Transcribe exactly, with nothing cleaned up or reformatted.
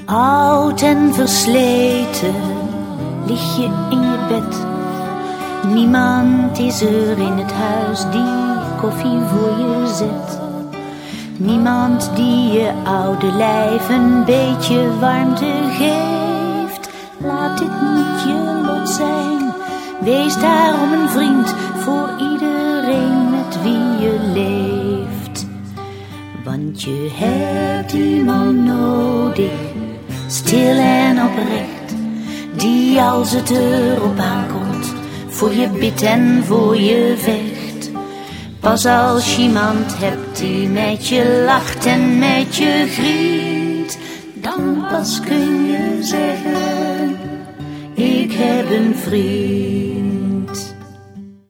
Oud en versleten lig je in je bed. Niemand is er in het huis die koffie voor je zet. Niemand die je oude lijf een beetje warmte geeft. Laat dit niet je lot zijn. Wees daarom een vriend voor iedereen met wie je leeft. Want je hebt iemand nodig, stil en oprecht, die als het erop aankomt voor je bidt en voor je vecht. Pas als je iemand hebt die met je lacht en met je griet, dan pas kun je zeggen, ik heb een vriend.